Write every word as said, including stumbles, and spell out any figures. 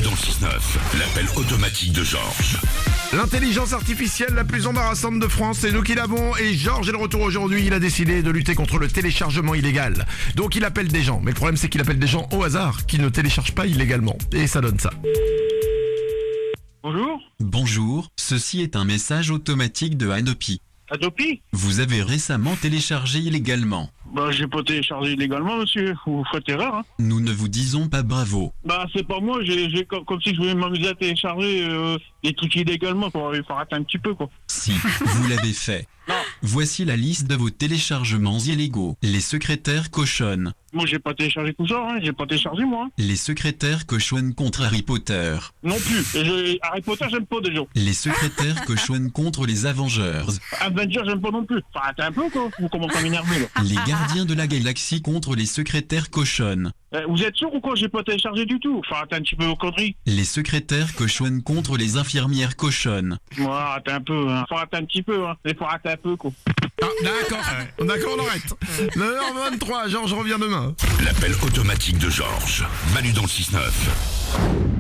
dans le six neuf, l'appel automatique de Georges. L'intelligence artificielle la plus embarrassante de France, c'est nous qui l'avons. Et Georges est de retour aujourd'hui. Il a décidé de lutter contre le téléchargement illégal. Donc il appelle des gens. Mais le problème, c'est qu'il appelle des gens au hasard qui ne téléchargent pas illégalement. Et ça donne ça. Bonjour, Bonjour, ceci est un message automatique de Adopi. Adopi. Vous avez récemment téléchargé illégalement. Bah, j'ai pas téléchargé illégalement, monsieur. Vous faites erreur, hein. Nous ne vous disons pas bravo. Bah, c'est pas moi. J'ai, j'ai comme, comme si je voulais m'amuser à télécharger euh, des trucs illégalement. Faut, faut arrêter un petit peu, quoi. Si, vous l'avez fait. Non, Voici la liste de vos téléchargements illégaux. Les secrétaires cochonnent. moi, j'ai pas téléchargé tout ça, hein. J'ai pas téléchargé, moi. Hein. Les secrétaires cochonnent contre Harry Potter. Non plus. Et je, Harry Potter, j'aime pas déjà. Les secrétaires cochonnent contre les Avengers. Avenger, j'aime pas non plus. Faut arrêter un peu, quoi. Vous commencez à m'énerver, là. Les gardiens de la galaxie contre les secrétaires cochonnent. Euh, vous êtes sûr ou quoi? J'ai pas téléchargé du tout. Faut arrêter un petit peu vos conneries. Les secrétaires cochonnent contre les infirmières cochonnes. Moi, arrêtez un peu, hein. Faut arrêter un petit peu, hein. Il faut arrêter un peu, quoi. Ah, d'accord. D'accord, on arrête. neuf heures vingt-trois, Georges revient demain. L'appel automatique de Georges. Manu dans le six neuf.